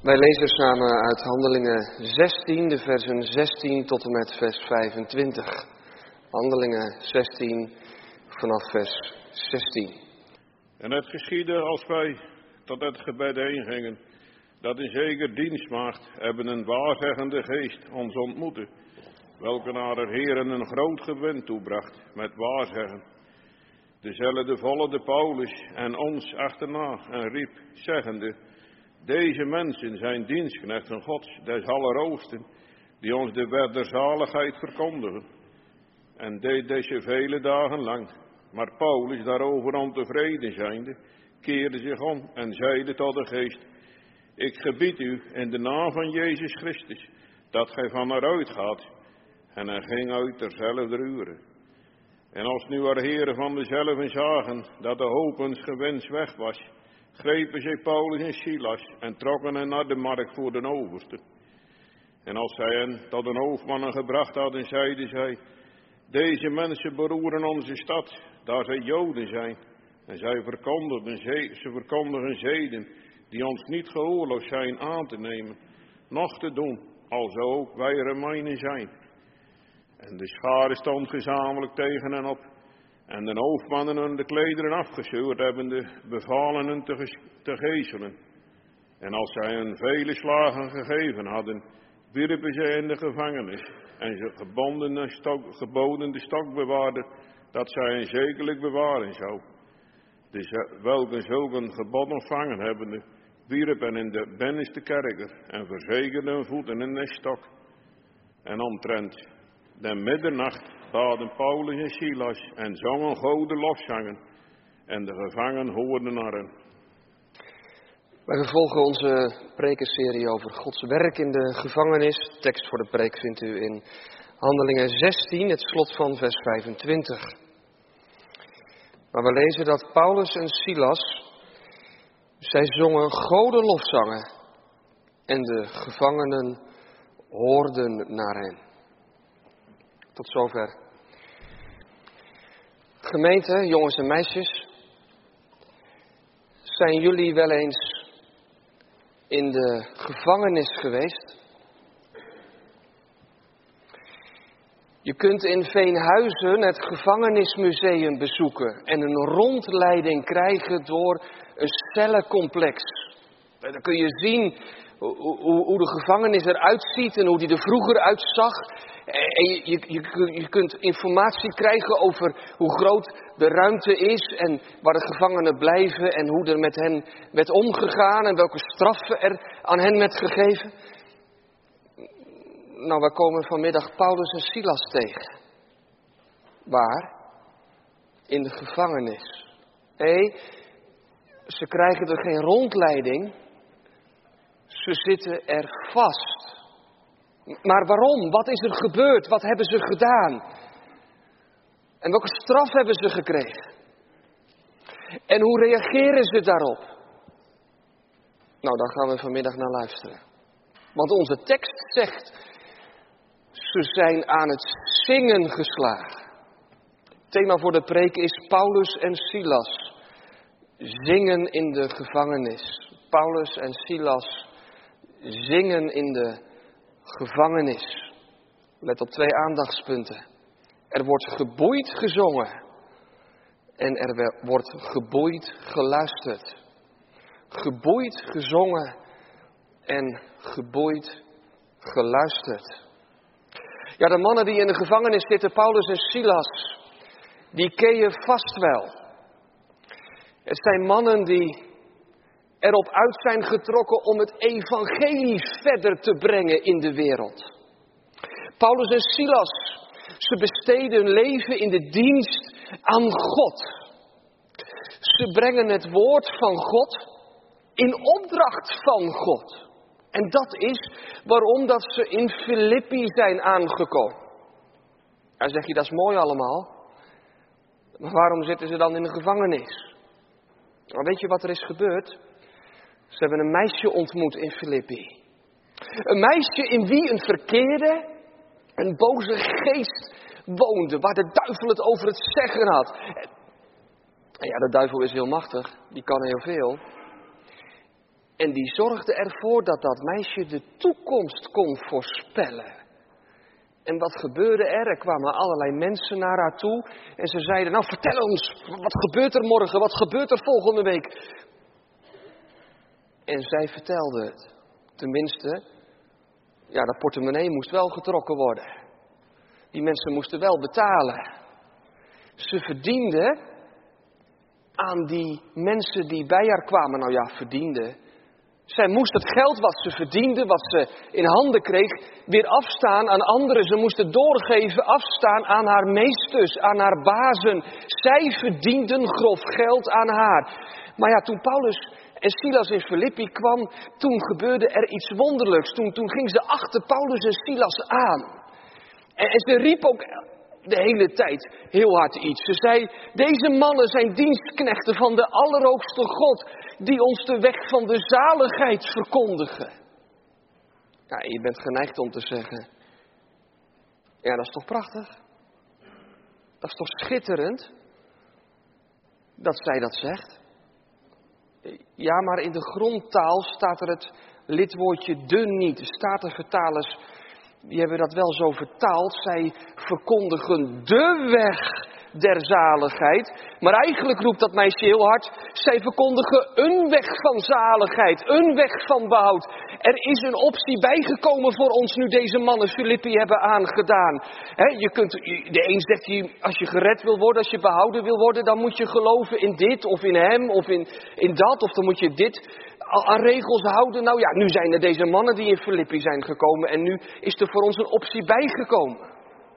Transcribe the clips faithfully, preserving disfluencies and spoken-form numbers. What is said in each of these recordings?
Wij lezen samen uit Handelingen zestien, de versen zestien tot en met vers vijfentwintig. Handelingen zestien, vanaf vers zestien. En het geschiedde als wij tot het gebed heen gingen, dat een zeker dienstmaagd hebben een waarzeggende geest ons ontmoette, welke naar de Heeren een groot gewin toebracht met waarzeggen. Dezelfde volgde Paulus en ons achterna en riep, zeggende: Deze mensen zijn dienstknechten Gods, des Allerhoogsten, die ons de wet der zaligheid verkondigen. En deed deze vele dagen lang. Maar Paulus, daarover ontevreden zijnde, keerde zich om en zeide tot de geest: Ik gebied u in de naam van Jezus Christus, dat gij van eruit gaat. En hij ging uit terzelfde uren. En als nu haar heren van dezelfde zagen, dat de hoop ons gewens weg was, grepen zij Paulus en Silas en trokken hen naar de markt voor de overste. En als zij hen tot de hoofdmannen gebracht hadden, zeiden zij: Deze mensen beroeren onze stad, daar zij Joden zijn. En zij verkondigen, ze verkondigen zeden die ons niet geoorloofd zijn aan te nemen, noch te doen, alzo ook wij Romeinen zijn. En de schare stond gezamenlijk tegen hen op. En de hoofdmannen hun de klederen afgescheurd hebbende, bevalen hen te, ges- te geeselen. En als zij hun vele slagen gegeven hadden, wierpen zij in de gevangenis. En ze gebonden de stok, geboden de stokbewaarder, dat zij hen zekerlijk bewaren zou. Dus welke zulke gebod ontvangen hebbende, wierpen in de binnenste kerker en verzekerden hun voeten in de stok. En omtrent de middernacht baden Paulus en Silas en zongen gouden lofzangen. En de gevangenen hoorden naar hen. Wij vervolgen onze prekenserie over Gods werk in de gevangenis. De tekst voor de preek vindt u in Handelingen zestien, het slot van vers vijfentwintig. Maar we lezen dat Paulus en Silas, zij zongen goden lofzangen. En de gevangenen hoorden naar hen. Tot zover. Gemeente, jongens en meisjes, zijn jullie wel eens in de gevangenis geweest? Je kunt in Veenhuizen het gevangenismuseum bezoeken en een rondleiding krijgen door een cellencomplex. Dan kun je zien hoe, hoe, hoe de gevangenis eruit ziet en hoe die er vroeger uitzag. En je, je, je, je kunt informatie krijgen over hoe groot de ruimte is en waar de gevangenen blijven en hoe er met hen werd omgegaan en welke straffen er aan hen werd gegeven. Nou, we komen vanmiddag Paulus en Silas tegen. Waar? In de gevangenis. Nee, ze krijgen er geen rondleiding. Ze zitten er vast. Maar waarom? Wat is er gebeurd? Wat hebben ze gedaan? En welke straf hebben ze gekregen? En hoe reageren ze daarop? Nou, daar gaan we vanmiddag naar luisteren. Want onze tekst zegt: ze zijn aan het zingen geslagen. Het thema voor de preek is Paulus en Silas. Zingen in de gevangenis. Paulus en Silas zingen in de gevangenis. Let op twee aandachtspunten. Er wordt geboeid gezongen. En er wordt geboeid geluisterd. Geboeid gezongen en geboeid geluisterd. Ja, de mannen die in de gevangenis zitten, Paulus en Silas, die ken je vast wel. Het zijn mannen die erop uit zijn getrokken om het evangelie verder te brengen in de wereld. Paulus en Silas, ze besteden hun leven in de dienst aan God. Ze brengen het woord van God in opdracht van God. En dat is waarom dat ze in Filippi zijn aangekomen. Dan zeg je, dat is mooi allemaal. Maar waarom zitten ze dan in de gevangenis? Nou, weet je wat er is gebeurd? Ze hebben een meisje ontmoet in Filippi. Een meisje in wie een verkeerde, een boze geest woonde. Waar de duivel het over het zeggen had. En ja, de duivel is heel machtig. Die kan heel veel. En die zorgde ervoor dat dat meisje de toekomst kon voorspellen. En wat gebeurde er? Er kwamen allerlei mensen naar haar toe. En ze zeiden, nou vertel ons, wat gebeurt er morgen? Wat gebeurt er volgende week? En zij vertelde het. Tenminste, ja, dat portemonnee moest wel getrokken worden. Die mensen moesten wel betalen. Ze verdienden aan die mensen die bij haar kwamen. Nou ja, verdienden. Zij moest het geld wat ze verdiende, wat ze in handen kreeg, weer afstaan aan anderen. Ze moest het doorgeven, afstaan aan haar meesters, aan haar bazen. Zij verdienden grof geld aan haar. Maar ja, toen Paulus en Silas in Filippi kwam, toen gebeurde er iets wonderlijks. Toen, toen ging ze achter Paulus en Silas aan. En, en ze riep ook de hele tijd heel hard iets. Ze zei, deze mannen zijn dienstknechten van de Allerhoogste God, die ons de weg van de zaligheid verkondigen. Ja, en je bent geneigd om te zeggen, ja, dat is toch prachtig? Dat is toch schitterend? Dat zij dat zegt? Ja, maar in de grondtaal staat er het lidwoordje de niet. De Statenvertalers, die hebben dat wel zo vertaald. Zij verkondigen de weg der zaligheid. Maar eigenlijk roept dat meisje heel hard, zij verkondigen een weg van zaligheid, een weg van behoud. Er is een optie bijgekomen voor ons nu deze mannen Filippi hebben aangedaan. He, je kunt, de een zegt, als je gered wil worden, als je behouden wil worden, dan moet je geloven in dit of in hem of in, in dat. Of dan moet je dit aan regels houden. Nou ja, nu zijn er deze mannen die in Filippi zijn gekomen en nu is er voor ons een optie bijgekomen.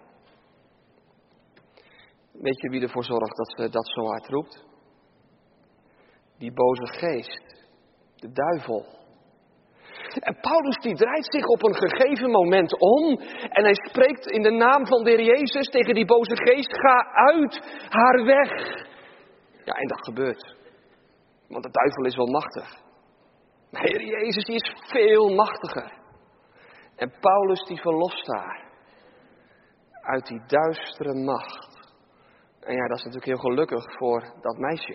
Weet je wie ervoor zorgt dat ze dat zo hard roept? Die boze geest. De duivel. En Paulus die draait zich op een gegeven moment om. En hij spreekt in de naam van de Heer Jezus tegen die boze geest. Ga uit haar weg. Ja, en dat gebeurt. Want de duivel is wel machtig. Maar de Heer Jezus die is veel machtiger. En Paulus die verlost haar. Uit die duistere macht. En ja, dat is natuurlijk heel gelukkig voor dat meisje.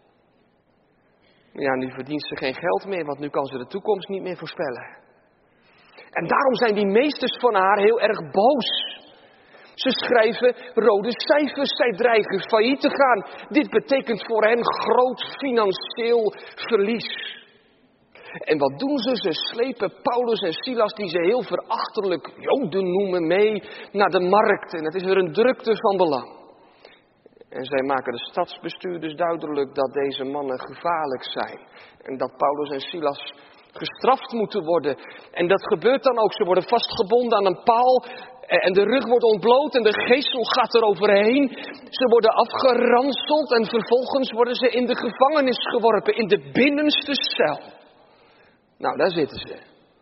Ja, nu verdient ze geen geld meer, want nu kan ze de toekomst niet meer voorspellen. En daarom zijn die meesters van haar heel erg boos. Ze schrijven rode cijfers, zij dreigen failliet te gaan. Dit betekent voor hen groot financieel verlies. En wat doen ze? Ze slepen Paulus en Silas, die ze heel verachtelijk Joden noemen, mee naar de markt. En het is er een drukte van belang. En zij maken de stadsbestuurders duidelijk dat deze mannen gevaarlijk zijn. En dat Paulus en Silas gestraft moeten worden. En dat gebeurt dan ook. Ze worden vastgebonden aan een paal. En de rug wordt ontbloot en de geestel gaat er overheen. Ze worden afgeranseld en vervolgens worden ze in de gevangenis geworpen. In de binnenste cel. Nou, daar zitten ze.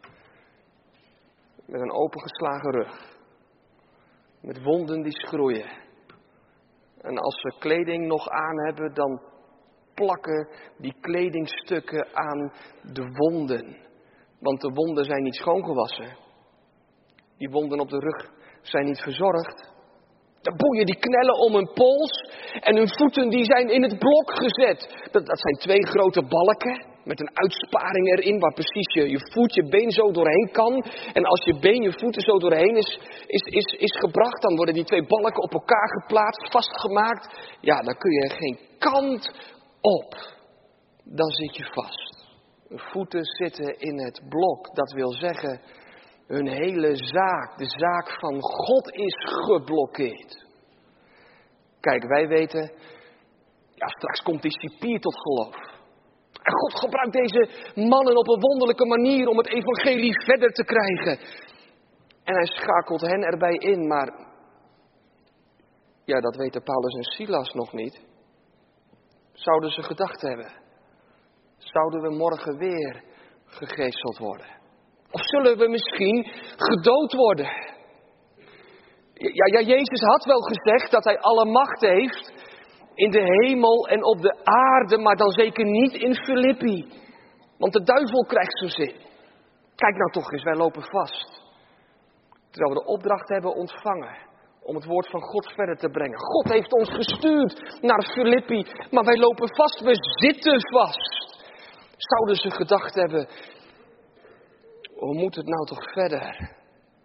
Met een opengeslagen rug. Met wonden die schroeien. En als ze kleding nog aan hebben, dan plakken die kledingstukken aan de wonden. Want de wonden zijn niet schoongewassen. Die wonden op de rug zijn niet verzorgd. De boeien die knellen om hun pols en hun voeten die zijn in het blok gezet. Dat, dat zijn twee grote balken met een uitsparing erin waar precies je, je voet, je been zo doorheen kan. En als je been, je voeten zo doorheen is, is, is, is gebracht, dan worden die twee balken op elkaar geplaatst, vastgemaakt. Ja, dan kun je geen kant op. Dan zit je vast. De voeten zitten in het blok. Dat wil zeggen, hun hele zaak, de zaak van God is geblokkeerd. Kijk, wij weten, ja, straks komt die cipier tot geloof. En God gebruikt deze mannen op een wonderlijke manier om het evangelie verder te krijgen. En hij schakelt hen erbij in, maar ja, dat weten Paulus en Silas nog niet. Zouden ze gedacht hebben, zouden we morgen weer gegeeseld worden? Of zullen we misschien gedood worden? Ja, ja, Jezus had wel gezegd dat hij alle macht heeft in de hemel en op de aarde, maar dan zeker niet in Filippi. Want de duivel krijgt zijn zin. Kijk nou toch eens, wij lopen vast. Terwijl we de opdracht hebben ontvangen om het woord van God verder te brengen. God heeft ons gestuurd naar Filippi, maar wij lopen vast, we zitten vast. Zouden ze gedacht hebben, hoe moet het nou toch verder?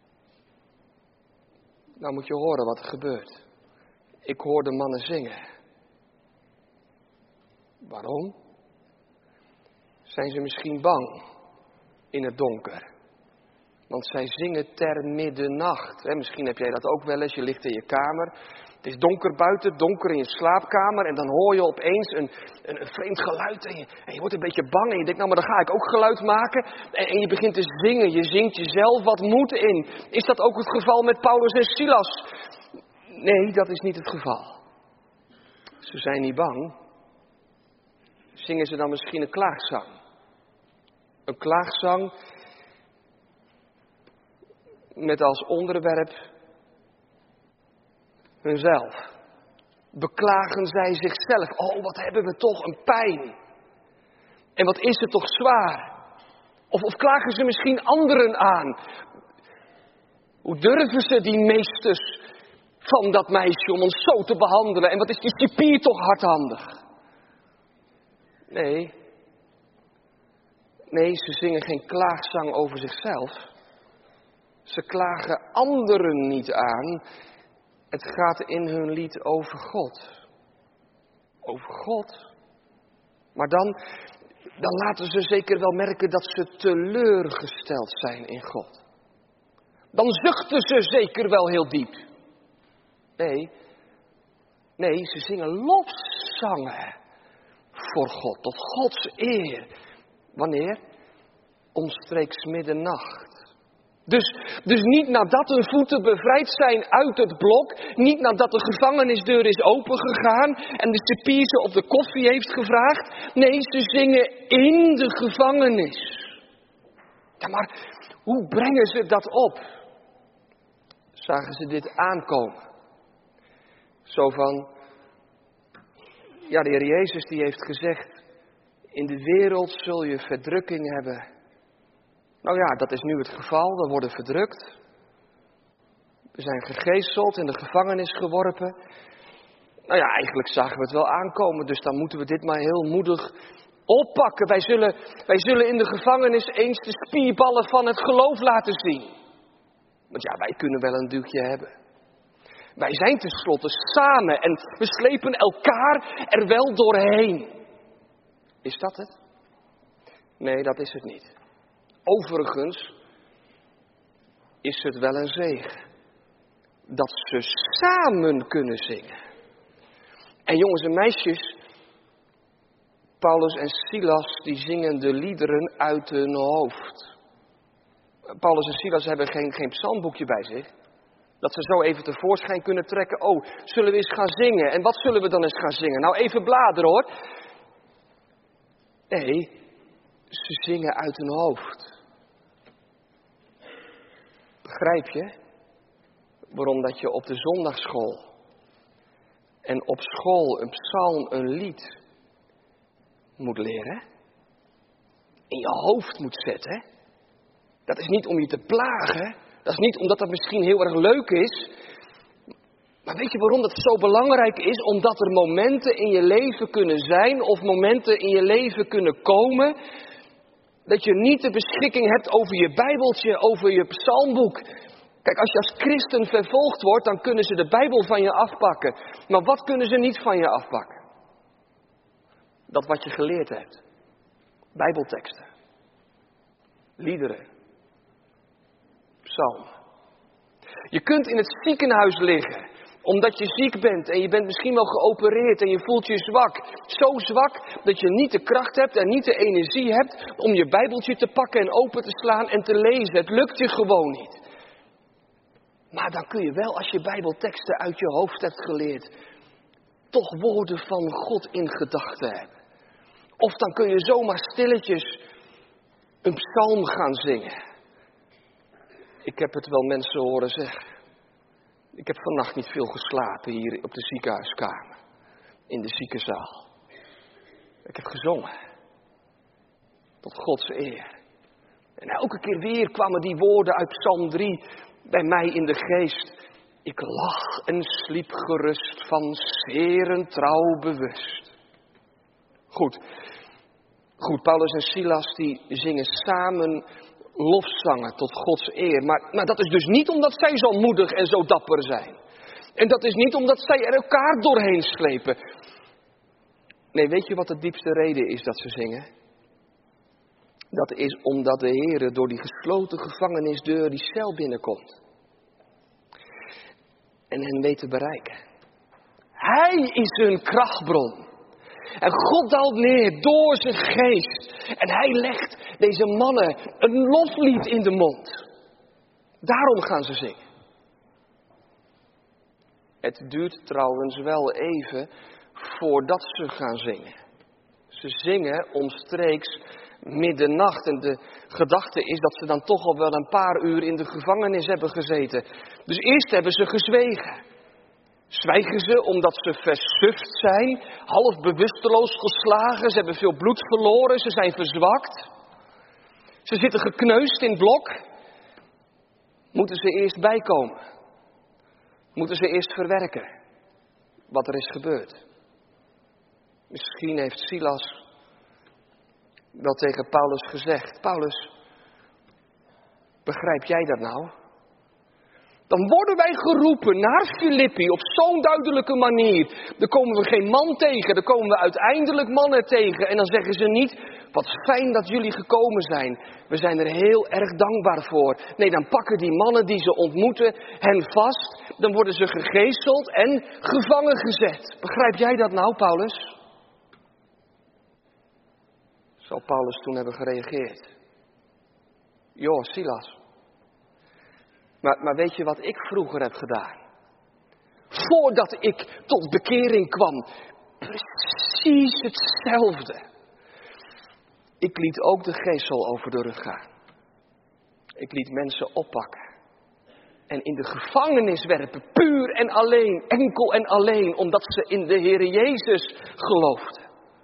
Nou moet je horen wat er gebeurt. Ik hoor de mannen zingen. Waarom? Zijn ze misschien bang in het donker? Want zij zingen ter middernacht. Hè? Misschien heb jij dat ook wel eens. Je ligt in je kamer. Het is donker buiten, donker in je slaapkamer. En dan hoor je opeens een, een, een vreemd geluid. En je, en je wordt een beetje bang. En je denkt, nou maar dan ga ik ook geluid maken. En, en je begint te zingen. Je zingt jezelf wat moed in. Is dat ook het geval met Paulus en Silas? Nee, dat is niet het geval. Ze zijn niet bang. Zingen ze dan misschien een klaagzang? Een klaagzang met als onderwerp hunzelf. Beklagen zij zichzelf. Oh, wat hebben we toch een pijn. En wat is het toch zwaar. Of, of klagen ze misschien anderen aan. Hoe durven ze die meesters van dat meisje om ons zo te behandelen. En wat is die cipier toch hardhandig. Nee. Nee, ze zingen geen klaagzang over zichzelf. Ze klagen anderen niet aan. Het gaat in hun lied over God. Over God. Maar dan, dan laten ze zeker wel merken dat ze teleurgesteld zijn in God. Dan zuchten ze zeker wel heel diep. Nee, nee, ze zingen lofzangen voor God, tot Gods eer. Wanneer? Omstreeks middernacht. Dus, dus niet nadat hun voeten bevrijd zijn uit het blok, niet nadat de gevangenisdeur is opengegaan en de cipier ze op de koffie heeft gevraagd. Nee, ze zingen in de gevangenis. Ja, maar hoe brengen ze dat op? Zagen ze dit aankomen? Zo van, ja, de Heer Jezus die heeft gezegd, in de wereld zul je verdrukking hebben. Nou ja, dat is nu het geval, we worden verdrukt. We zijn gegezeld, in de gevangenis geworpen. Nou ja, eigenlijk zagen we het wel aankomen, dus dan moeten we dit maar heel moedig oppakken. Wij zullen, wij zullen in de gevangenis eens de spierballen van het geloof laten zien. Want ja, wij kunnen wel een duwtje hebben. Wij zijn tenslotte samen en we slepen elkaar er wel doorheen. Is dat het? Nee, dat is het niet. Overigens is het wel een zegen dat ze samen kunnen zingen. En jongens en meisjes, Paulus en Silas die zingen de liederen uit hun hoofd. Paulus en Silas hebben geen, geen psalmboekje bij zich. Dat ze zo even tevoorschijn kunnen trekken. Oh, zullen we eens gaan zingen? En wat zullen we dan eens gaan zingen? Nou, even bladeren hoor. Nee, ze zingen uit hun hoofd. Begrijp je? Waarom dat je op de zondagschool en op school een psalm, een lied moet leren? In je hoofd moet zetten. Dat is niet om je te plagen. Dat is niet omdat dat misschien heel erg leuk is. Maar weet je waarom dat zo belangrijk is? Omdat er momenten in je leven kunnen zijn of momenten in je leven kunnen komen dat je niet de beschikking hebt over je Bijbeltje, over je psalmboek. Kijk, als je als christen vervolgd wordt, dan kunnen ze de Bijbel van je afpakken. Maar wat kunnen ze niet van je afpakken? Dat wat je geleerd hebt. Bijbelteksten. Liederen. Psalmen. Je kunt in het ziekenhuis liggen, omdat je ziek bent en je bent misschien wel geopereerd en je voelt je zwak. Zo zwak dat je niet de kracht hebt en niet de energie hebt om je Bijbeltje te pakken en open te slaan en te lezen. Het lukt je gewoon niet. Maar dan kun je wel, als je Bijbelteksten uit je hoofd hebt geleerd, toch woorden van God in gedachten hebben. Of dan kun je zomaar stilletjes een psalm gaan zingen. Ik heb het wel mensen horen zeggen. Ik heb vannacht niet veel geslapen hier op de ziekenhuiskamer. In de ziekenzaal. Ik heb gezongen. Tot Gods eer. En elke keer weer kwamen die woorden uit Psalm drie bij mij in de geest. Ik lag en sliep gerust, van 's Heeren trouw bewust. Goed. Goed, Paulus en Silas die zingen samen lofzangen tot Gods eer. Maar, maar dat is dus niet omdat zij zo moedig en zo dapper zijn. En dat is niet omdat zij er elkaar doorheen slepen. Nee, weet je wat de diepste reden is dat ze zingen? Dat is omdat de Heer door die gesloten gevangenisdeur die cel binnenkomt. En hen weet te bereiken. Hij is hun krachtbron. En God daalt neer door zijn geest. En hij legt deze mannen een loflied in de mond. Daarom gaan ze zingen. Het duurt trouwens wel even voordat ze gaan zingen. Ze zingen omstreeks middernacht. En de gedachte is dat ze dan toch al wel een paar uur in de gevangenis hebben gezeten. Dus eerst hebben ze gezwegen. Zwijgen ze omdat ze versuft zijn, half bewusteloos geslagen, ze hebben veel bloed verloren, ze zijn verzwakt. Ze zitten gekneusd in het blok. Moeten ze eerst bijkomen? Moeten ze eerst verwerken wat er is gebeurd? Misschien heeft Silas wel tegen Paulus gezegd: Paulus, begrijp jij dat nou? Dan worden wij geroepen naar Filippi op zo'n duidelijke manier. Dan komen we geen man tegen, dan komen we uiteindelijk mannen tegen. En dan zeggen ze niet: wat fijn dat jullie gekomen zijn. We zijn er heel erg dankbaar voor. Nee, dan pakken die mannen die ze ontmoeten hen vast. Dan worden ze gegezeld en gevangen gezet. Begrijp jij dat nou, Paulus? Zal Paulus toen hebben gereageerd? Joh, Silas. Maar, maar weet je wat ik vroeger heb gedaan? Voordat ik tot bekering kwam. Precies hetzelfde. Ik liet ook de geesel over de rug gaan. Ik liet mensen oppakken. En in de gevangenis werpen. Puur en alleen. Enkel en alleen. Omdat ze in de Heere Jezus geloofden.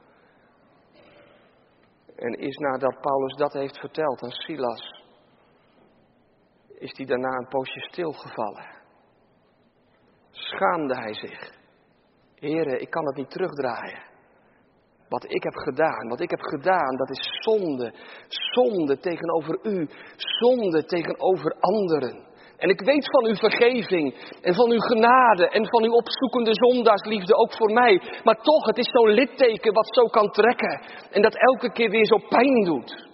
En is nadat Paulus dat heeft verteld aan Silas, is hij daarna een poosje stilgevallen. Schaamde hij zich. Heere, ik kan het niet terugdraaien. Wat ik heb gedaan, wat ik heb gedaan, dat is zonde. Zonde tegenover u, zonde tegenover anderen. En ik weet van uw vergeving en van uw genade en van uw opzoekende zondaarsliefde ook voor mij. Maar toch, het is zo'n litteken wat zo kan trekken en dat elke keer weer zo pijn doet.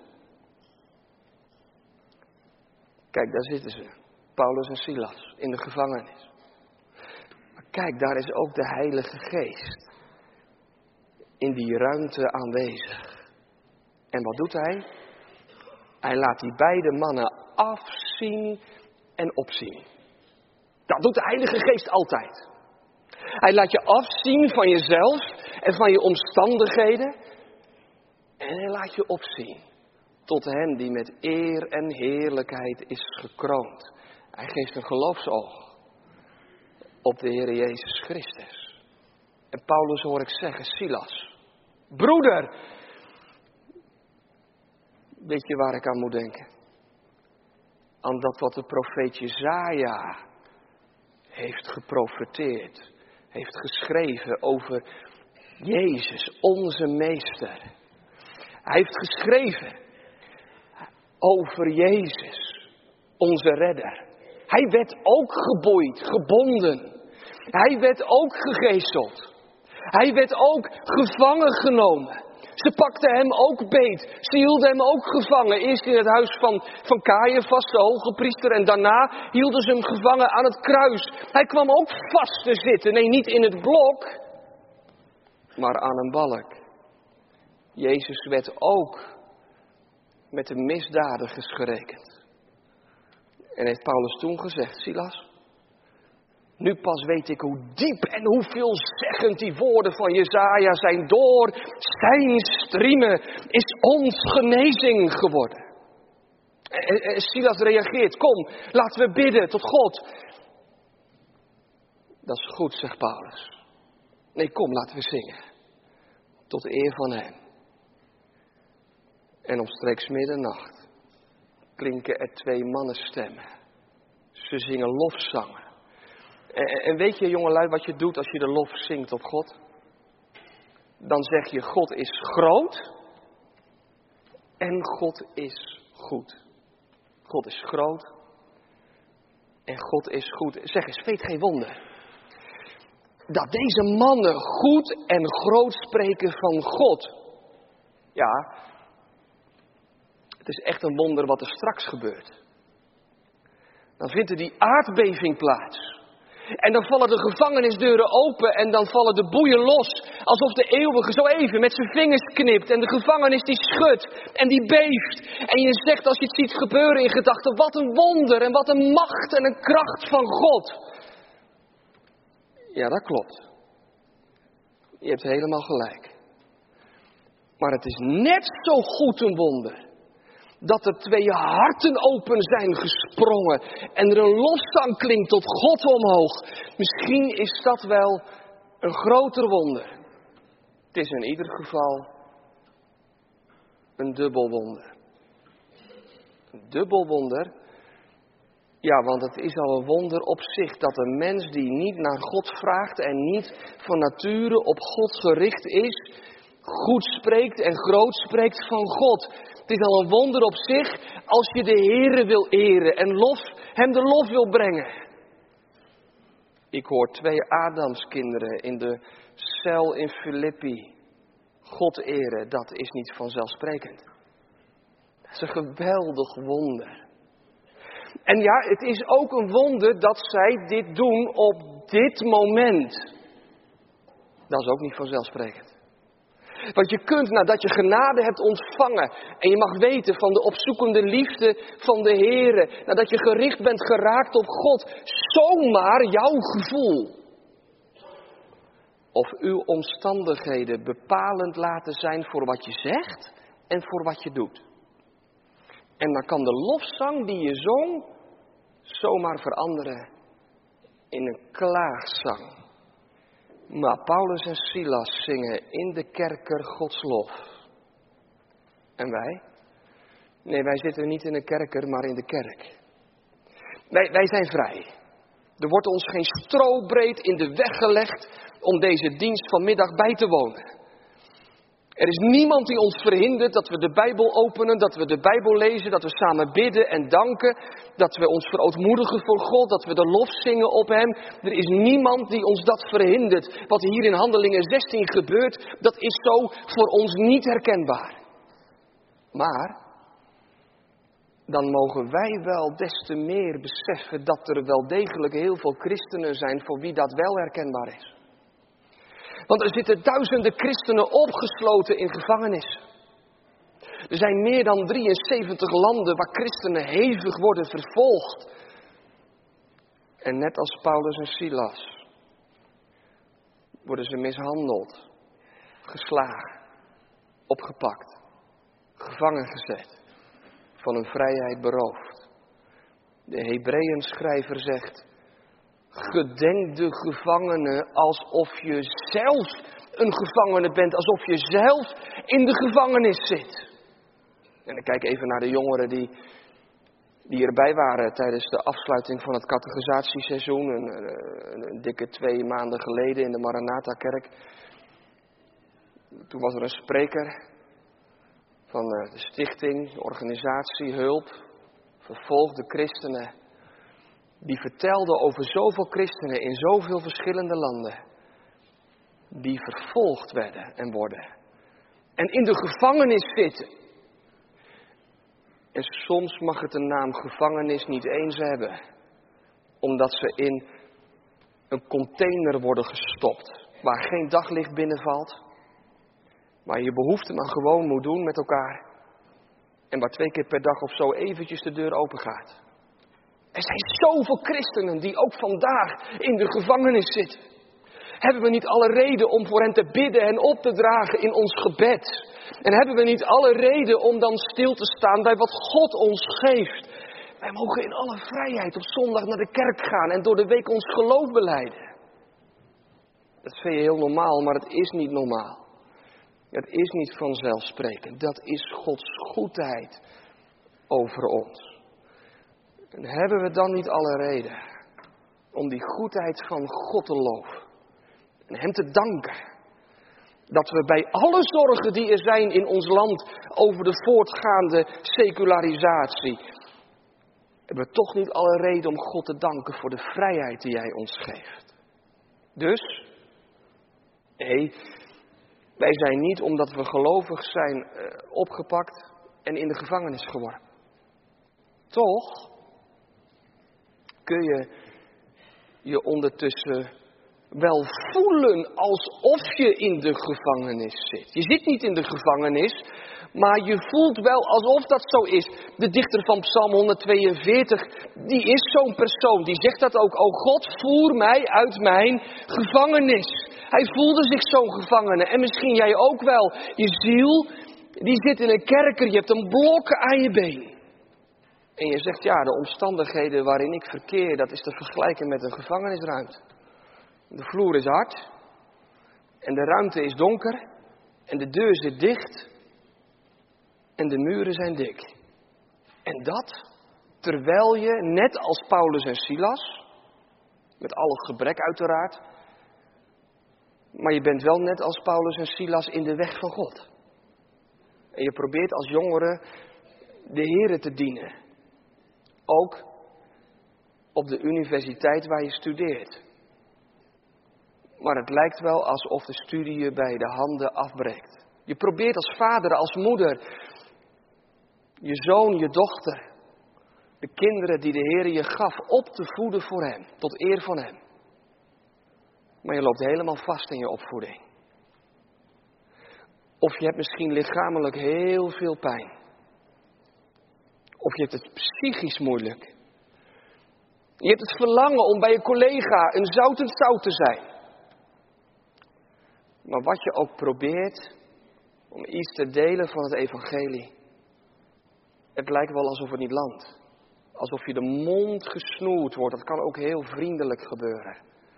Kijk, daar zitten ze. Paulus en Silas in de gevangenis. Maar kijk, daar is ook de Heilige Geest in die ruimte aanwezig. En wat doet hij? Hij laat die beide mannen afzien en opzien. Dat doet de Heilige Geest altijd. Hij laat je afzien van jezelf en van je omstandigheden. En hij laat je opzien tot hen die met eer en heerlijkheid is gekroond. Hij geeft een geloofsoog op de Heer Jezus Christus. En Paulus hoor ik zeggen: Silas, broeder. Weet je waar ik aan moet denken? Aan dat wat de profeet Jesaja heeft geprofeteerd, heeft geschreven over Jezus, onze meester. Hij heeft geschreven over Jezus, onze redder. Hij werd ook geboeid, gebonden. Hij werd ook gegezeld. Hij werd ook gevangen genomen. Ze pakten hem ook beet. Ze hielden hem ook gevangen. Eerst in het huis van, van Caiaphas, de hoge priester. En daarna hielden ze hem gevangen aan het kruis. Hij kwam ook vast te zitten. Nee, niet in het blok, maar aan een balk. Jezus werd ook met de misdadigers gerekend. En heeft Paulus toen gezegd: Silas, nu pas weet ik hoe diep en hoe veelzeggend die woorden van Jesaja zijn. Door zijn striemen is ons genezing geworden. En, en Silas reageert: kom, laten we bidden tot God. Dat is goed, zegt Paulus. Nee, kom, laten we zingen. Tot eer van hem. En omstreeks middernacht klinken er twee mannenstemmen. Ze zingen lofzangen. En, en weet je, jongelui, wat je doet als je de lof zingt op God? Dan zeg je: God is groot En God is goed. God is groot. En God is goed. Zeg eens, weet geen wonder dat deze mannen goed en groot spreken van God. Ja, het is echt een wonder wat er straks gebeurt. Dan vindt er die aardbeving plaats. En dan vallen de gevangenisdeuren open en dan vallen de boeien los. Alsof de eeuwige zo even met zijn vingers knipt en de gevangenis die schudt en die beeft. En je zegt als je het ziet gebeuren in gedachten, wat een wonder en wat een macht en een kracht van God. Ja, dat klopt. Je hebt helemaal gelijk. Maar het is net zo goed een wonder dat er twee harten open zijn gesprongen en er een lofzang klinkt tot God omhoog. Misschien is dat wel een groter wonder. Het is in ieder geval een dubbel wonder. Een dubbel wonder? Ja, want het is al een wonder op zich dat een mens die niet naar God vraagt en niet van nature op God gericht is, goed spreekt en groot spreekt van God. Het is al een wonder op zich als je de Heere wil eren en lof, hem de lof wil brengen. Ik hoor twee Adamskinderen in de cel in Filippi God eren, dat is niet vanzelfsprekend. Dat is een geweldig wonder. En ja, het is ook een wonder dat zij dit doen op dit moment. Dat is ook niet vanzelfsprekend. Want je kunt, nadat je genade hebt ontvangen en je mag weten van de opzoekende liefde van de Heere, nadat je gericht bent geraakt op God, zomaar jouw gevoel of uw omstandigheden bepalend laten zijn voor wat je zegt en voor wat je doet. En dan kan de lofzang die je zong zomaar veranderen in een klaagzang. Maar Paulus en Silas zingen in de kerker Gods lof. En wij? Nee, wij zitten niet in een kerker, maar in de kerk. Wij, wij zijn vrij. Er wordt ons geen strobreed in de weg gelegd om deze dienst vanmiddag bij te wonen. Er is niemand die ons verhindert dat we de Bijbel openen, dat we de Bijbel lezen, dat we samen bidden en danken, dat we ons verootmoedigen voor God, dat we de lof zingen op Hem. Er is niemand die ons dat verhindert. Wat hier in Handelingen zestien gebeurt, dat is zo voor ons niet herkenbaar. Maar dan mogen wij wel des te meer beseffen dat er wel degelijk heel veel christenen zijn voor wie dat wel herkenbaar is. Want er zitten duizenden christenen opgesloten in gevangenis. Er zijn meer dan drieënzeventig landen waar christenen hevig worden vervolgd. En net als Paulus en Silas worden ze mishandeld, geslagen, opgepakt, gevangen gezet, van hun vrijheid beroofd. De Hebreeënschrijver zegt: gedenk de gevangenen alsof je zelf een gevangene bent. Alsof je zelf in de gevangenis zit. En ik kijk even naar de jongeren die, die erbij waren tijdens de afsluiting van het catechisatieseizoen. Een, een, een dikke twee maanden geleden in de Maranatha-kerk. Toen was er een spreker van de stichting, de organisatie Hulp, vervolgde christenen. Die vertelde over zoveel christenen in zoveel verschillende landen. Die vervolgd werden en worden. En in de gevangenis zitten. En soms mag het de naam gevangenis niet eens hebben. Omdat ze in een container worden gestopt. Waar geen daglicht binnenvalt. Waar je behoefte maar gewoon moet doen met elkaar. En waar twee keer per dag of zo eventjes de deur open gaat. Er zijn zoveel christenen die ook vandaag in de gevangenis zitten. Hebben we niet alle reden om voor hen te bidden en op te dragen in ons gebed? En hebben we niet alle reden om dan stil te staan bij wat God ons geeft? Wij mogen in alle vrijheid op zondag naar de kerk gaan en door de week ons geloof belijden. Dat vind je heel normaal, maar het is niet normaal. Het is niet vanzelfsprekend. Dat is Gods goedheid over ons. En hebben we dan niet alle reden om die goedheid van God te loven en Hem te danken? Dat we bij alle zorgen die er zijn in ons land over de voortgaande secularisatie, hebben we toch niet alle reden om God te danken voor de vrijheid die Hij ons geeft. Dus, nee, wij zijn niet omdat we gelovig zijn opgepakt en in de gevangenis geworpen. Toch kun je je ondertussen wel voelen alsof je in de gevangenis zit. Je zit niet in de gevangenis, maar je voelt wel alsof dat zo is. De dichter van Psalm honderdtweeënveertig, die is zo'n persoon. Die zegt dat ook. O God, voer mij uit mijn gevangenis. Hij voelde zich zo'n gevangene. En misschien jij ook wel. Je ziel, die zit in een kerker. Je hebt een blok aan je been. En je zegt, ja, de omstandigheden waarin ik verkeer, dat is te vergelijken met een gevangenisruimte. De vloer is hard. En de ruimte is donker. En de deur zit dicht. En de muren zijn dik. En dat terwijl je, net als Paulus en Silas, met alle gebrek uiteraard, maar je bent wel net als Paulus en Silas in de weg van God. En je probeert als jongere de Here te dienen. Ook op de universiteit waar je studeert. Maar het lijkt wel alsof de studie je bij de handen afbreekt. Je probeert als vader, als moeder, je zoon, je dochter, de kinderen die de Heer je gaf, op te voeden voor Hem, tot eer van Hem. Maar je loopt helemaal vast in je opvoeding. Of je hebt misschien lichamelijk heel veel pijn. Of je hebt het psychisch moeilijk. Je hebt het verlangen om bij je collega een zoutend zout te zijn. Maar wat je ook probeert om iets te delen van het evangelie, het lijkt wel alsof het niet landt. Alsof je de mond gesnoerd wordt. Dat kan ook heel vriendelijk gebeuren.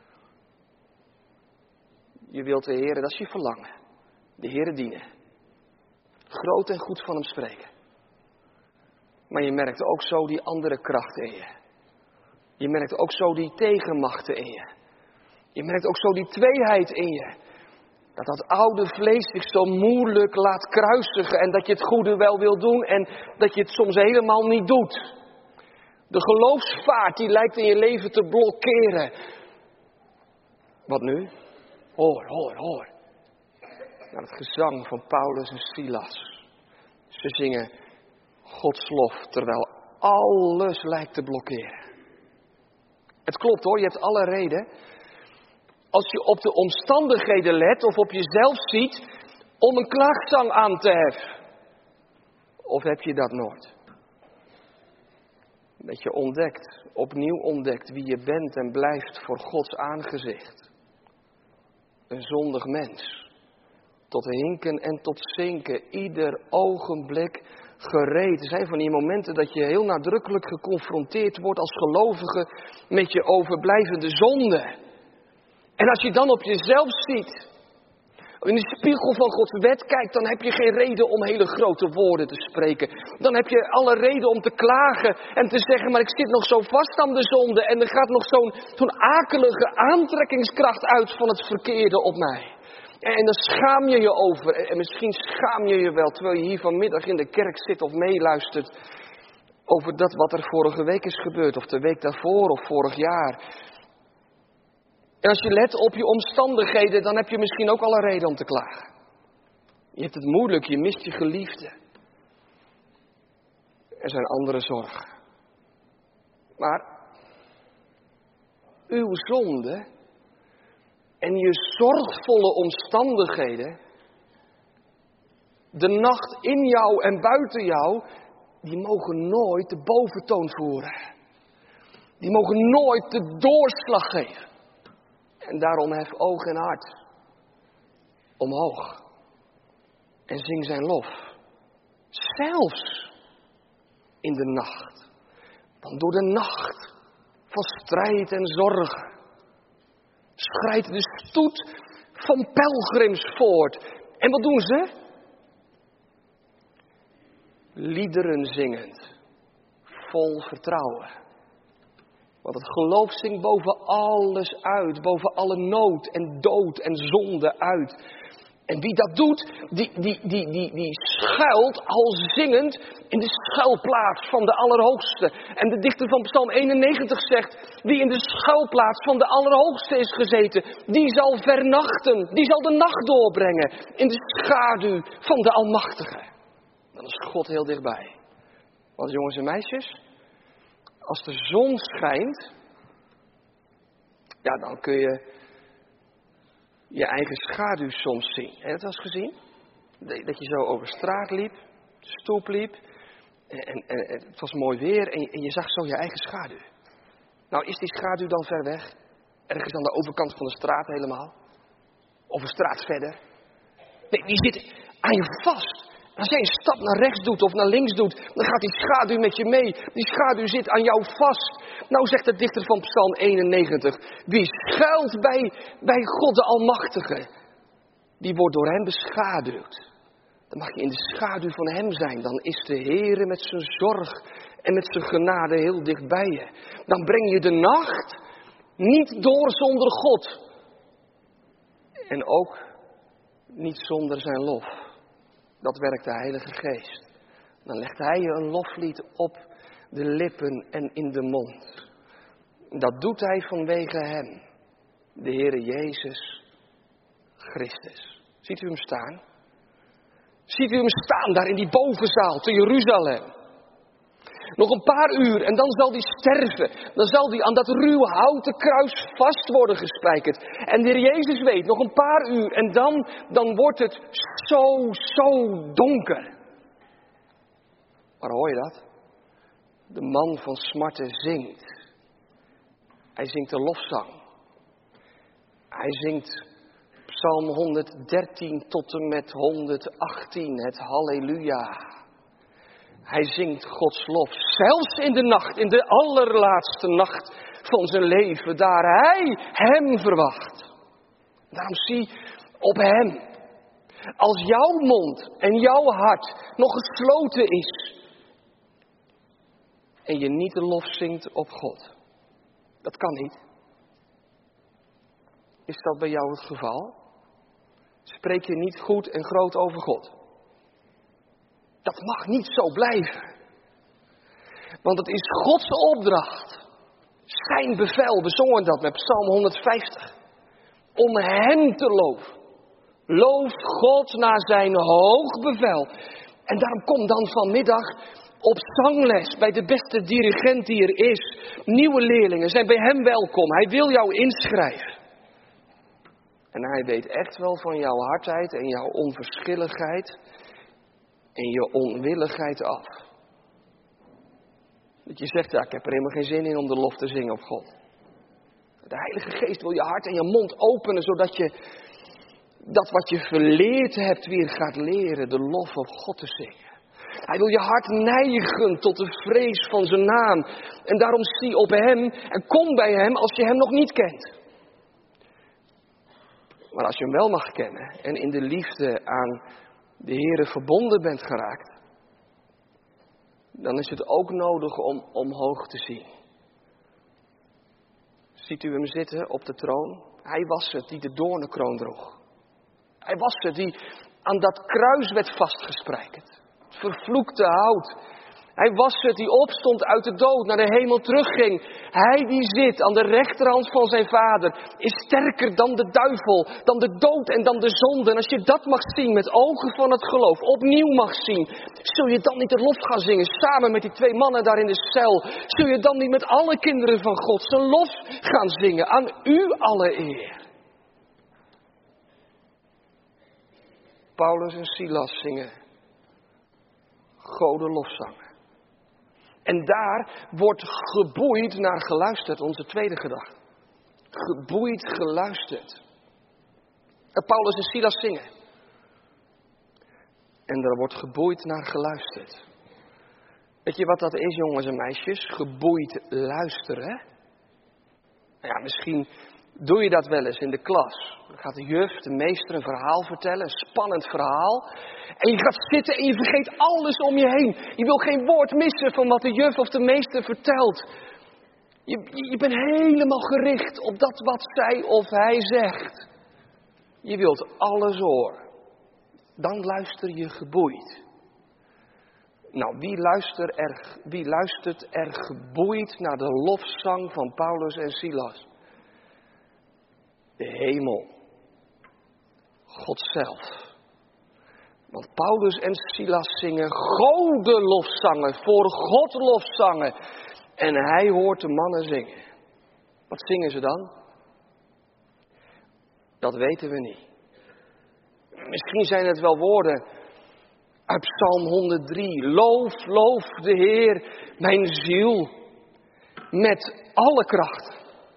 Je wilt de Heer, dat is je verlangen. De Heer dienen. Groot en goed van Hem spreken. Maar je merkt ook zo die andere krachten in je. Je merkt ook zo die tegenmachten in je. Je merkt ook zo die tweeheid in je. Dat dat oude vlees zich zo moeilijk laat kruisigen. En dat je het goede wel wil doen. En dat je het soms helemaal niet doet. De geloofsvaart die lijkt in je leven te blokkeren. Wat nu? Hoor, hoor, hoor. Naar het gezang van Paulus en Silas. Ze zingen Gods lof terwijl alles lijkt te blokkeren. Het klopt hoor, je hebt alle reden. Als je op de omstandigheden let of op jezelf ziet om een klaagzang aan te heffen. Of heb je dat nooit? Dat je ontdekt, opnieuw ontdekt wie je bent en blijft voor Gods aangezicht. Een zondig mens. Tot hinken en tot zinken, ieder ogenblik gereed. Er zijn van die momenten dat je heel nadrukkelijk geconfronteerd wordt als gelovige met je overblijvende zonde. En als je dan op jezelf ziet, in de spiegel van Gods wet kijkt, dan heb je geen reden om hele grote woorden te spreken. Dan heb je alle reden om te klagen en te zeggen, maar ik zit nog zo vast aan de zonde en er gaat nog zo'n, zo'n akelige aantrekkingskracht uit van het verkeerde op mij. En dan schaam je je over. En misschien schaam je je wel, terwijl je hier vanmiddag in de kerk zit of meeluistert over dat wat er vorige week is gebeurd, of de week daarvoor, of vorig jaar. En als je let op je omstandigheden, dan heb je misschien ook alle reden om te klagen. Je hebt het moeilijk, je mist je geliefde. Er zijn andere zorgen. Maar uw zonde en je zorgvolle omstandigheden, de nacht in jou en buiten jou, die mogen nooit de boventoon voeren. Die mogen nooit de doorslag geven. En daarom hef oog en hart omhoog. En zing zijn lof. Zelfs in de nacht. Want door de nacht van strijd en zorgen schrijdt de stoet van pelgrims voort. En wat doen ze? Liederen zingend. Vol vertrouwen. Want het geloof zingt boven alles uit, boven alle nood en dood en zonde uit. En wie dat doet, die, die, die, die, die schuilt al zingend in de schuilplaats van de Allerhoogste. En de dichter van Psalm eenennegentig zegt, wie in de schuilplaats van de Allerhoogste is gezeten, die zal vernachten, die zal de nacht doorbrengen in de schaduw van de Almachtige. Dan is God heel dichtbij. Want jongens en meisjes, als de zon schijnt, ja, dan kun je je eigen schaduw soms zien. Heb je dat wel eens gezien? Dat je zo over straat liep, de stoep liep, en, en, en het was mooi weer en je, en je zag zo je eigen schaduw. Nou, is die schaduw dan ver weg? Ergens aan de overkant van de straat helemaal? Of een straat verder? Nee, die zit aan je vast. Als jij een stap naar rechts doet of naar links doet, dan gaat die schaduw met je mee. Die schaduw zit aan jou vast. Nou zegt de dichter van Psalm eenennegentig, wie schuilt bij, bij God de Almachtige, die wordt door hem beschaduwd. Dan mag je in de schaduw van hem zijn. Dan is de Heere met zijn zorg en met zijn genade heel dicht bij je. Dan breng je de nacht niet door zonder God. En ook niet zonder zijn lof. Dat werkt de Heilige Geest. Dan legt hij je een loflied op de lippen en in de mond. Dat doet hij vanwege hem, de Heere Jezus Christus. Ziet u hem staan? Ziet u hem staan daar in die bovenzaal te Jeruzalem? Nog een paar uur en dan zal hij sterven. Dan zal hij aan dat ruwe houten kruis vast worden gespijkerd. En de Heer Jezus weet, nog een paar uur en dan, dan wordt het zo, zo donker. Maar hoor je dat? De man van smarten zingt. Hij zingt de lofzang. Hij zingt Psalm honderddertien tot en met honderdachttien, het Halleluja. Hij zingt Gods lof, zelfs in de nacht, in de allerlaatste nacht van zijn leven, daar hij hem verwacht. Daarom zie op hem. Als jouw mond en jouw hart nog gesloten is en je niet de lof zingt op God. Dat kan niet. Is dat bij jou het geval? Spreek je niet goed en groot over God? Dat mag niet zo blijven. Want het is Gods opdracht. Zijn bevel, we zongen dat met Psalm honderdvijftig. Om hem te loven. Loof God naar zijn hoog bevel. En daarom kom dan vanmiddag op zangles bij de beste dirigent die er is. Nieuwe leerlingen zijn bij hem welkom. Hij wil jou inschrijven. En hij weet echt wel van jouw hardheid en jouw onverschilligheid en je onwilligheid af. Dat je zegt, ja, ik heb er helemaal geen zin in om de lof te zingen op God. De Heilige Geest wil je hart en je mond openen, zodat je dat wat je verleerd hebt weer gaat leren, de lof op God te zingen. Hij wil je hart neigen tot de vrees van zijn naam. En daarom zie op hem en kom bij hem als je hem nog niet kent. Maar als je hem wel mag kennen en in de liefde aan de Heere verbonden bent geraakt, dan is het ook nodig om omhoog te zien. Ziet u hem zitten op de troon? Hij was het die de doornenkroon droeg. Hij was het die aan dat kruis werd vastgespijkerd. Het vervloekte hout. Hij was het die opstond uit de dood, naar de hemel terugging. Hij die zit aan de rechterhand van zijn vader, is sterker dan de duivel, dan de dood en dan de zonde. En als je dat mag zien met ogen van het geloof, opnieuw mag zien, zul je dan niet de lof gaan zingen, samen met die twee mannen daar in de cel? Zul je dan niet met alle kinderen van God zijn lof gaan zingen? Aan u alle eer. Paulus en Silas zingen Gode lofzangen. En daar wordt geboeid naar geluisterd, onze tweede gedachte. Geboeid geluisterd. En Paulus en Silas zingen. En er wordt geboeid naar geluisterd. Weet je wat dat is, jongens en meisjes? Geboeid luisteren. Nou ja, misschien doe je dat wel eens in de klas. Dan gaat de juf, de meester, een verhaal vertellen, een spannend verhaal. En je gaat zitten en je vergeet alles om je heen. Je wil geen woord missen van wat de juf of de meester vertelt. Je, je, je bent helemaal gericht op dat wat zij of hij zegt. Je wilt alles horen. dan luister je geboeid. Nou, wie luistert, er, wie luistert er geboeid naar de lofzang van Paulus en Silas? De hemel. God zelf. Want Paulus en Silas zingen gode lofzangen, voor God lofzangen. En hij hoort de mannen zingen. Wat zingen ze dan? Dat weten we niet. Misschien zijn het wel woorden uit Psalm honderddrie. Loof, loof de Heer, mijn ziel, met alle kracht.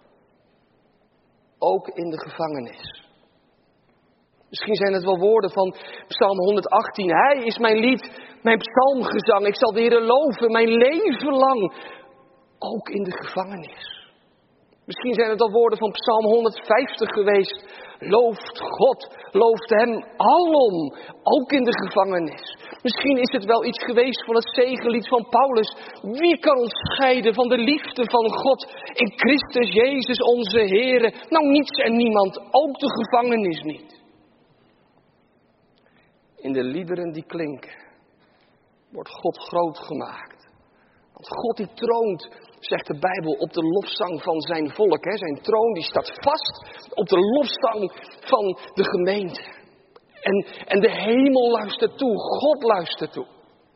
Ook in de gevangenis. Misschien zijn het wel woorden van Psalm honderdachttien. Hij is mijn lied, mijn psalmgezang. Ik zal de Heer loven, mijn leven lang. Ook in de gevangenis. Misschien zijn het al woorden van Psalm honderdvijftig geweest. Looft God, looft hem alom, ook in de gevangenis. Misschien is het wel iets geweest van het zegenlied van Paulus. Wie kan ons scheiden van de liefde van God in Christus Jezus onze Heere? Nou, niets en niemand, ook de gevangenis niet. In de liederen die klinken, wordt God groot gemaakt. Want God die troont, zegt de Bijbel, op de lofzang van zijn volk. Hè. Zijn troon die staat vast op de lofzang van de gemeente. En, en de hemel luistert toe, God luistert toe.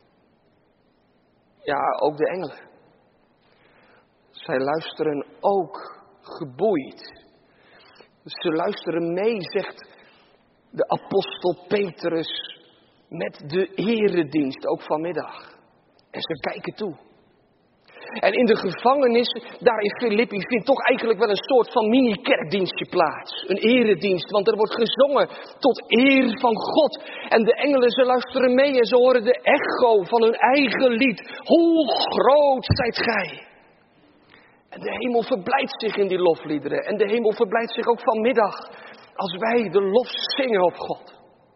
Ja, ook de engelen. Zij luisteren ook geboeid. Ze luisteren mee, zegt de apostel Petrus, met de eredienst, ook vanmiddag. En ze kijken toe. En in de gevangenis, daar in Filippi, vindt toch eigenlijk wel een soort van mini-kerkdienstje plaats. Een eredienst, want er wordt gezongen tot eer van God. En de engelen, ze luisteren mee en ze horen de echo van hun eigen lied. Hoe groot zijt gij! En de hemel verblijdt zich in die lofliederen. En de hemel verblijdt zich ook vanmiddag als wij de lof zingen op God.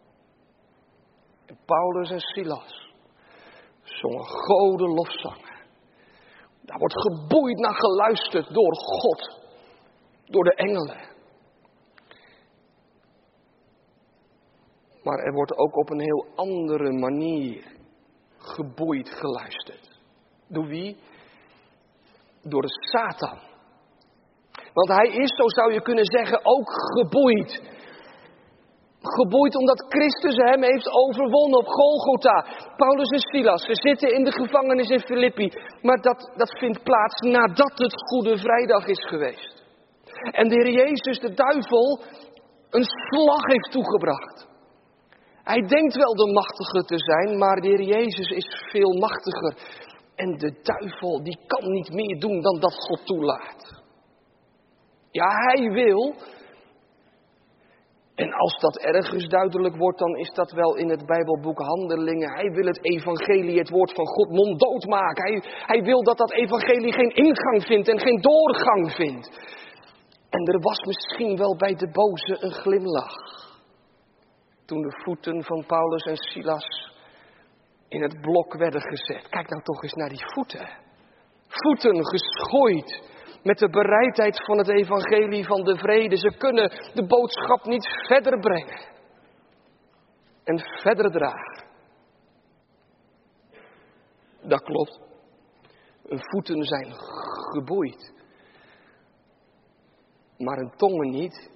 En Paulus en Silas zongen gode lofzangen. Daar wordt geboeid naar geluisterd door God, door de engelen. Maar er wordt ook op een heel andere manier geboeid geluisterd. Door wie? Door de Satan. Want hij is, zo zou je kunnen zeggen, ook geboeid. Geboeid omdat Christus hem heeft overwonnen op Golgotha. Paulus en Silas, ze zitten in de gevangenis in Filippi. Maar dat, dat vindt plaats nadat het Goede Vrijdag is geweest. En de Heer Jezus, de duivel, een slag heeft toegebracht. Hij denkt wel de machtige te zijn, maar de Heer Jezus is veel machtiger. En de duivel, die kan niet meer doen dan dat God toelaat. Ja, hij wil. En als dat ergens duidelijk wordt, dan is dat wel in het Bijbelboek Handelingen. Hij wil het evangelie, het woord van God, monddood maken. Hij, hij wil dat dat evangelie geen ingang vindt en geen doorgang vindt. En er was misschien wel bij de boze een glimlach. Toen de voeten van Paulus en Silas in het blok werden gezet. Kijk nou toch eens naar die voeten. Voeten geschooid. Met de bereidheid van het evangelie van de vrede. Ze kunnen de boodschap niet verder brengen. En verder dragen. Dat klopt. Hun voeten zijn geboeid. Maar hun tongen niet.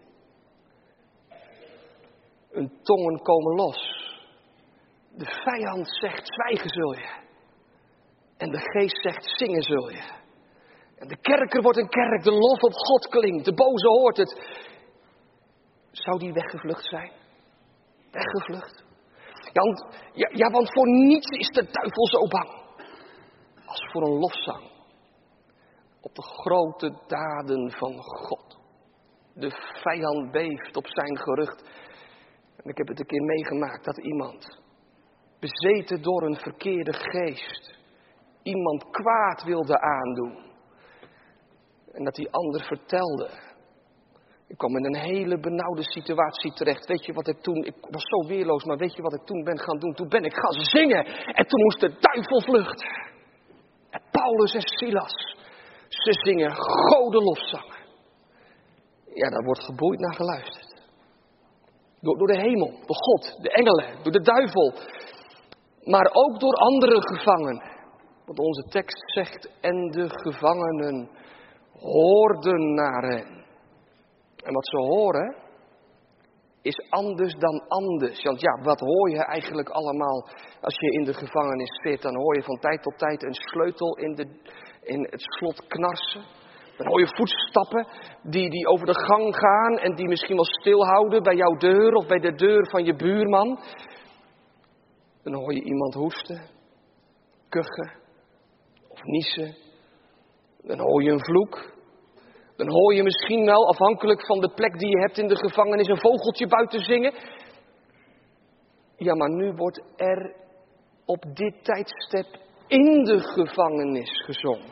Hun tongen komen los. De vijand zegt zwijgen zul je. En de geest zegt zingen zul je. En de kerker wordt een kerk, de lof op God klinkt, de boze hoort het. Zou die weggevlucht zijn? Weggevlucht? Ja, want, ja, ja, want voor niets is de duivel zo bang. Als voor een lofzang. Op de grote daden van God. De vijand beeft op zijn gerucht. En ik heb het een keer meegemaakt dat iemand, bezeten door een verkeerde geest, iemand kwaad wilde aandoen. En dat die ander vertelde. Ik kwam in een hele benauwde situatie terecht. Weet je wat ik toen, ik was zo weerloos, maar weet je wat ik toen ben gaan doen? Toen ben ik gaan zingen. En toen moest de duivel vluchten. En Paulus en Silas, ze zingen gode lofzangen. Ja, daar wordt geboeid naar geluisterd. Door, door de hemel, door God, de engelen, door de duivel. Maar ook door andere gevangenen. Want onze tekst zegt, en de gevangenen hoorden naar hen. En wat ze horen is anders dan anders. Want ja, wat hoor je eigenlijk allemaal als je in de gevangenis zit? Dan hoor je van tijd tot tijd een sleutel in, de, in het slot knarsen. Dan hoor je voetstappen die, die over de gang gaan en die misschien wel stilhouden bij jouw deur of bij de deur van je buurman. Dan hoor je iemand hoesten, kuchen of niezen. Dan hoor je een vloek. Dan hoor je misschien wel, afhankelijk van de plek die je hebt in de gevangenis, een vogeltje buiten zingen. Ja, maar nu wordt er op dit tijdstip in de gevangenis gezongen.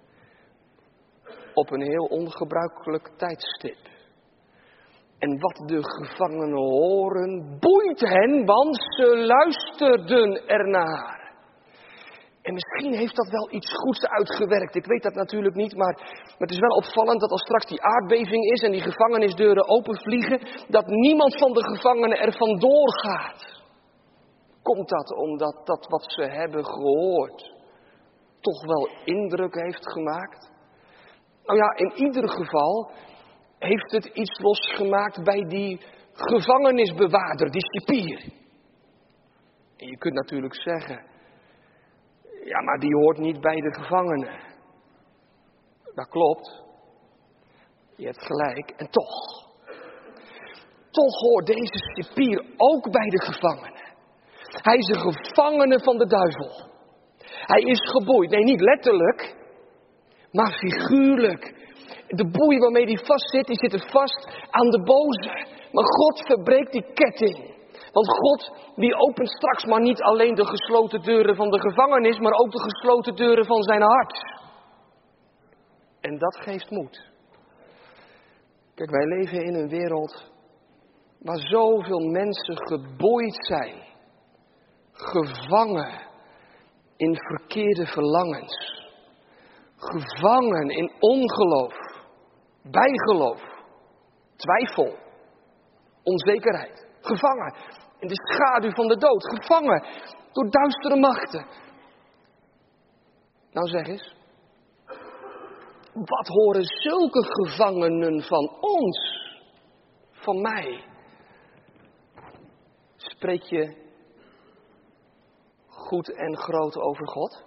Op een heel ongebruikelijk tijdstip. En wat de gevangenen horen, boeit hen, want ze luisterden ernaar. En misschien heeft dat wel iets goeds uitgewerkt. Ik weet dat natuurlijk niet, maar, maar het is wel opvallend dat als straks die aardbeving is en die gevangenisdeuren openvliegen, dat niemand van de gevangenen er vandoor gaat. Komt dat omdat dat wat ze hebben gehoord toch wel indruk heeft gemaakt? Nou ja, in ieder geval heeft het iets losgemaakt bij die gevangenisbewaarder, die cipier. En je kunt natuurlijk zeggen, ja, maar die hoort niet bij de gevangenen. Dat klopt. Je hebt gelijk. En toch. Toch hoort deze cipier ook bij de gevangenen. Hij is een gevangene van de duivel. Hij is geboeid. Nee, niet letterlijk. Maar figuurlijk. De boei waarmee hij vastzit, die zit er vast aan de boze. Maar God verbreekt die ketting. Want God, die opent straks maar niet alleen de gesloten deuren van de gevangenis, maar ook de gesloten deuren van zijn hart. En dat geeft moed. Kijk, wij leven in een wereld waar zoveel mensen geboeid zijn. Gevangen in verkeerde verlangens. Gevangen in ongeloof, bijgeloof, twijfel, onzekerheid. Gevangen in de schaduw van de dood. Gevangen door duistere machten. Nou zeg eens. Wat horen zulke gevangenen van ons? Van mij? Spreek je goed en groot over God?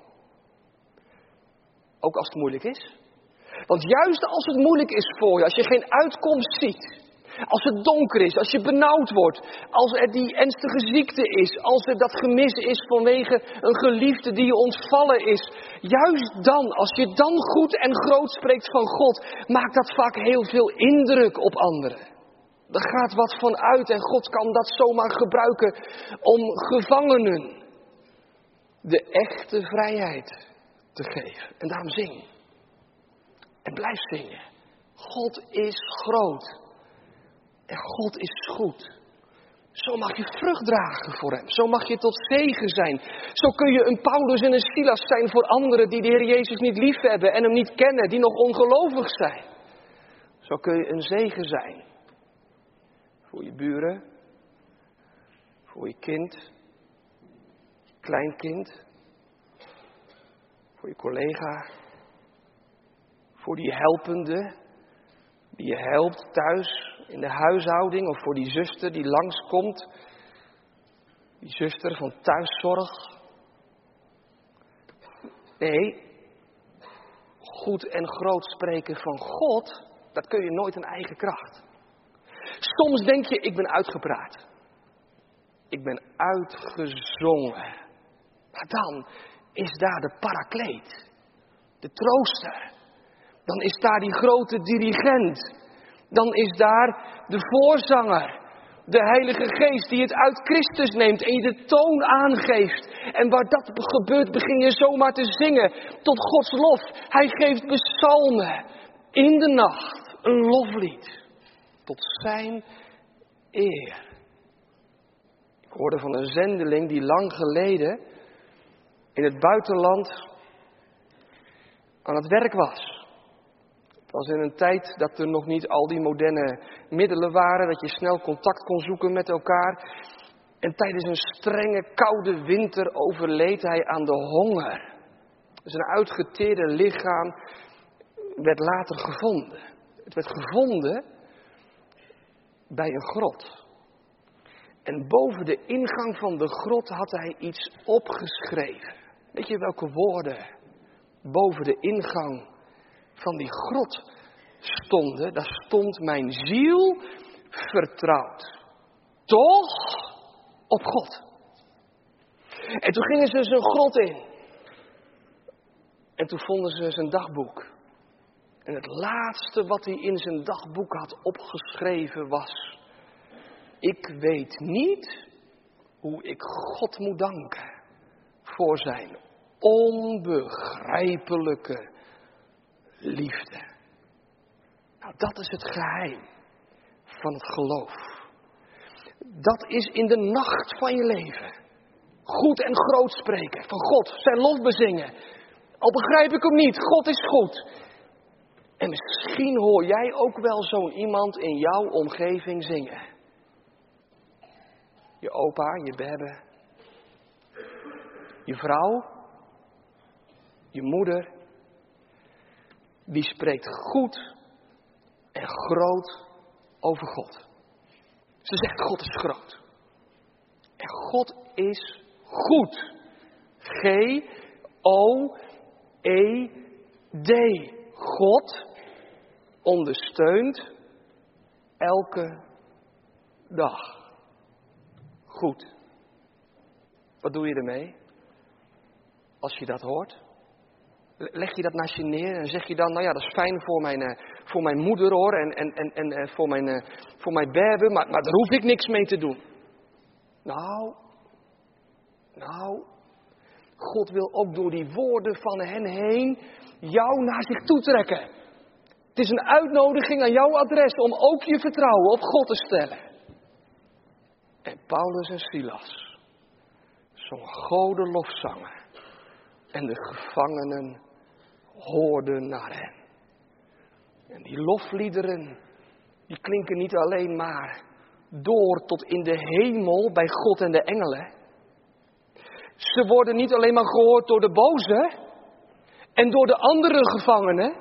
Ook als het moeilijk is? Want juist als het moeilijk is voor je, als je geen uitkomst ziet, als het donker is, als je benauwd wordt, als er die ernstige ziekte is, als er dat gemis is vanwege een geliefde die je ontvallen is. Juist dan, als je dan goed en groot spreekt van God, maakt dat vaak heel veel indruk op anderen. Er gaat wat van uit en God kan dat zomaar gebruiken om gevangenen de echte vrijheid te geven. En daarom zing. En blijf zingen. God is groot. En God is goed. Zo mag je vrucht dragen voor hem. Zo mag je tot zegen zijn. Zo kun je een Paulus en een Silas zijn voor anderen die de Heer Jezus niet lief hebben en hem niet kennen, die nog ongelovig zijn. Zo kun je een zegen zijn. Voor je buren. Voor je kind. Je kleinkind. Voor je collega. Voor die helpende. Die je helpt thuis. In de huishouding of voor die zuster die langskomt. Die zuster van thuiszorg. Nee, goed en groot spreken van God, dat kun je nooit in eigen kracht. Soms denk je, ik ben uitgepraat. Ik ben uitgezongen. Maar dan is daar de parakleet. De trooster. Dan is daar die grote dirigent. Dan is daar de voorzanger, de Heilige Geest die het uit Christus neemt en je de toon aangeeft. En waar dat gebeurt begin je zomaar te zingen tot Gods lof. Hij geeft psalmen in de nacht, een loflied tot zijn eer. Ik hoorde van een zendeling die lang geleden in het buitenland aan het werk was. was in een tijd dat er nog niet al die moderne middelen waren, dat je snel contact kon zoeken met elkaar. En tijdens een strenge, koude winter overleed hij aan de honger. Zijn uitgeteerde lichaam werd later gevonden. Het werd gevonden bij een grot. En boven de ingang van de grot had hij iets opgeschreven. Weet je welke woorden boven de ingang van die grot stonden? Daar stond: mijn ziel vertrouwt toch op God. En toen gingen ze zijn grot in. En toen vonden ze zijn dagboek. En het laatste wat hij in zijn dagboek had opgeschreven was: ik weet niet hoe ik God moet danken voor zijn onbegrijpelijke liefde. Nou, dat is het geheim van het geloof. Dat is in de nacht van je leven goed en groot spreken van God, zijn lof bezingen. Al begrijp ik hem niet, God is goed. En misschien hoor jij ook wel zo'n iemand in jouw omgeving zingen. Je opa, je bebe, je vrouw, je moeder. Die spreekt goed en groot over God. Ze zegt: God is groot. En God is goed. G O E D. God ondersteunt elke dag. Goed. Wat doe je ermee? Als je dat hoort? Leg je dat naast je neer en zeg je dan: nou ja, dat is fijn voor mijn, uh, voor mijn moeder hoor. En, en, en, en uh, voor mijn, uh, voor mijn baby. Maar, maar daar hoef ik niks mee te doen. Nou. Nou. God wil ook door die woorden van hen heen jou naar zich toe trekken. Het is een uitnodiging aan jouw adres om ook je vertrouwen op God te stellen. En Paulus en Silas zongen goden lofzangen. En de gevangenen hoorden naar hen. En die lofliederen, die klinken niet alleen maar door tot in de hemel bij God en de engelen. Ze worden niet alleen maar gehoord door de boze en door de andere gevangenen.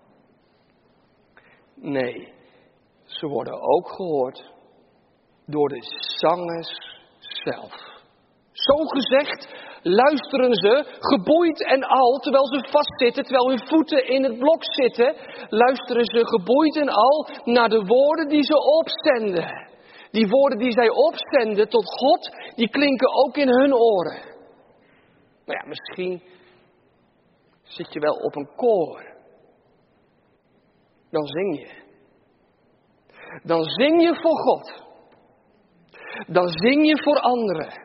Nee, ze worden ook gehoord door de zangers zelf. Zo gezegd luisteren ze, geboeid en al, terwijl ze vastzitten, terwijl hun voeten in het blok zitten, luisteren ze geboeid en al naar de woorden die ze opzenden. Die woorden die zij opzenden tot God, die klinken ook in hun oren. Nou ja, misschien zit je wel op een koor. Dan zing je. Dan zing je voor God. Dan zing je voor anderen.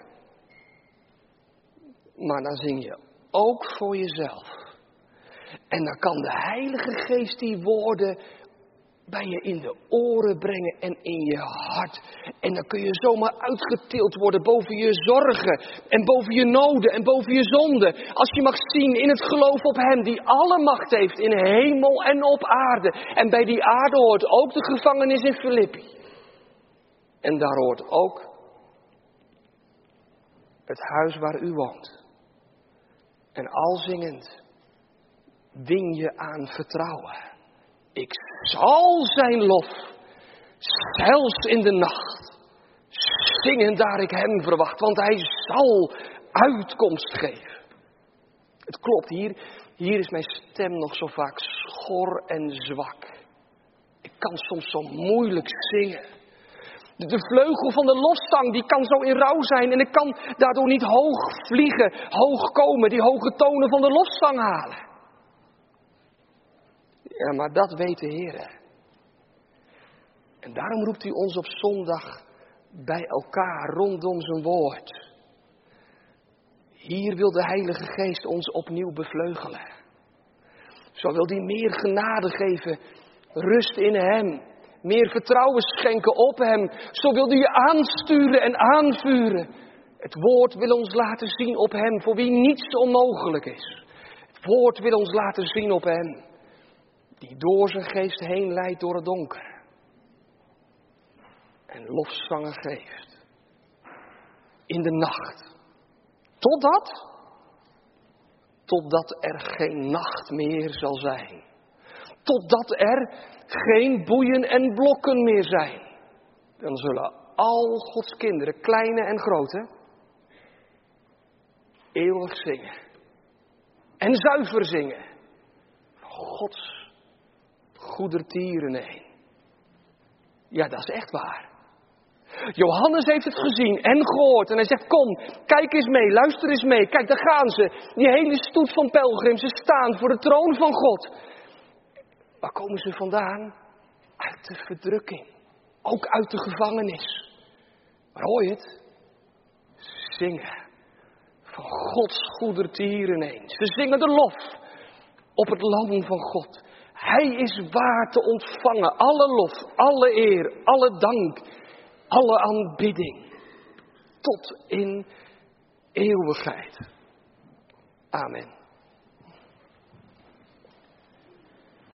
Maar dan zing je ook voor jezelf. En dan kan de Heilige Geest die woorden bij je in de oren brengen en in je hart. En dan kun je zomaar uitgetild worden boven je zorgen en boven je noden en boven je zonden. Als je mag zien in het geloof op Hem die alle macht heeft in hemel en op aarde. En bij die aarde hoort ook de gevangenis in Filippi. En daar hoort ook het huis waar u woont. En al zingend win je aan vertrouwen. Ik zal zijn lof, zelfs in de nacht, zingen daar ik hem verwacht. Want hij zal uitkomst geven. Het klopt, hier, hier is mijn stem nog zo vaak schor en zwak. Ik kan soms zo moeilijk zingen. De, de vleugel van de lofzang, die kan zo in rouw zijn. En ik kan daardoor niet hoog vliegen, hoog komen, die hoge tonen van de lofzang halen. Ja, maar dat weet de Heer. En daarom roept hij ons op zondag bij elkaar rondom zijn woord. Hier wil de Heilige Geest ons opnieuw bevleugelen. Zo wil hij meer genade geven, rust in hem, meer vertrouwen schenken op hem. Zo wil hij je aansturen en aanvuren. Het woord wil ons laten zien op hem, voor wie niets onmogelijk is. Het woord wil ons laten zien op hem. die door zijn geest heen leidt door het donker. En lofzangen geeft. In de nacht. Totdat? Totdat er geen nacht meer zal zijn. Totdat er geen boeien en blokken meer zijn. Dan zullen al Gods kinderen, kleine en grote, eeuwig zingen. En zuiver zingen. Gods goedertieren heen. Ja, dat is echt waar. Johannes heeft het gezien en gehoord. En hij zegt, kom, kijk eens mee, luister eens mee. Kijk, daar gaan ze. Die hele stoet van pelgrims, ze staan voor de troon van God. Waar komen ze vandaan? Uit de verdrukking. Ook uit de gevangenis. Maar hoor je het? Zingen. Van Gods goedertieren heen. Ze zingen de lof op het lam van God. Hij is waar te ontvangen. Alle lof, alle eer, alle dank, alle aanbidding. Tot in eeuwigheid. Amen.